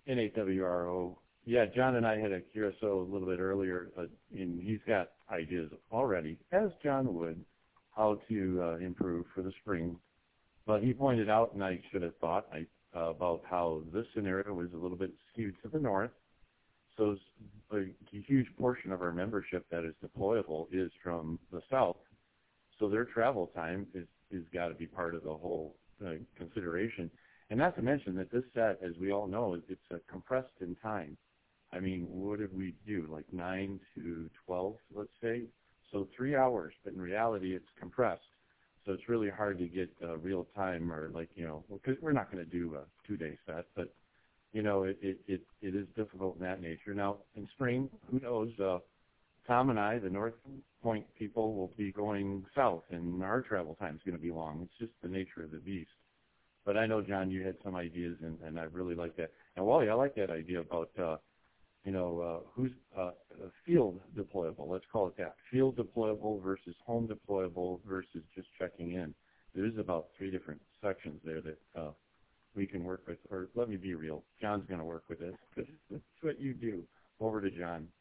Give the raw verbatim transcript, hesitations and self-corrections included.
N A W R O. Yeah, John and I had a Q S O a little bit earlier, uh, and he's got ideas already, as John would, how to uh, improve for the spring. But he pointed out, and I should have thought, I, uh, about how this scenario was a little bit skewed to the north. So a, a huge portion of our membership that is deployable is from the south. So their travel time is is got to be part of the whole uh, consideration. And not to mention that this set, as we all know, it's uh, compressed in time. I mean, what did we do, like nine to twelve, let's say? So three hours, but in reality it's compressed. So it's really hard to get uh, real time or like, you know, because we're not going to do a two-day set, but, you know, it, it, it, it is difficult in that nature. Now, in spring, who knows, uh, Tom and I, the North Point people, will be going south, and our travel time is going to be long. It's just the nature of the beast. But I know, John, you had some ideas, and, and I really like that. And Wally, I like that idea about, uh, you know, uh, who's uh, field deployable. Let's call it that. Field deployable versus home deployable versus just checking in. There's about three different sections there that uh, we can work with. Or let me be real. John's going to work with this because that's what you do. Over to John.